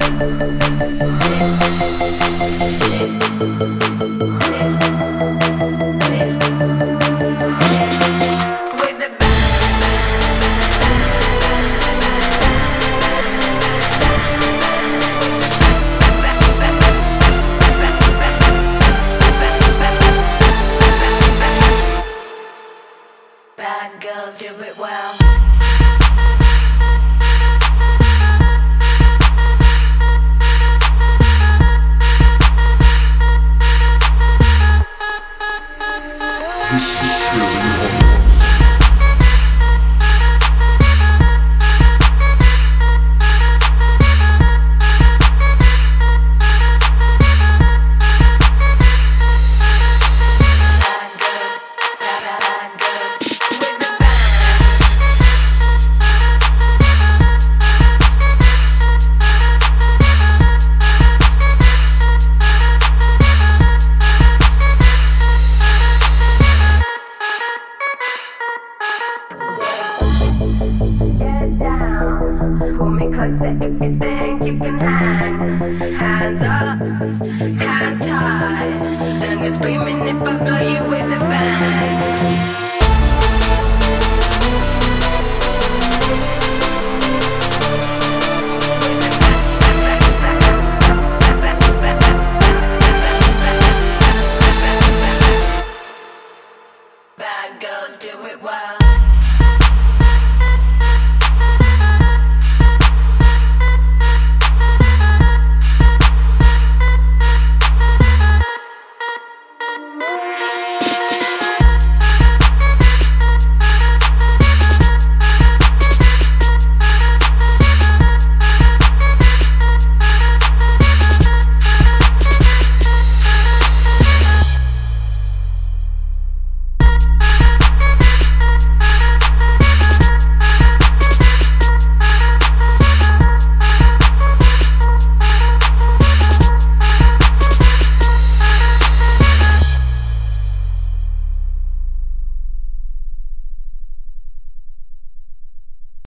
Bad girls do it well. This is truly pull me closer if you think you can hang. Hands up, hands tight. Don't go screaming if I blow you with a bang.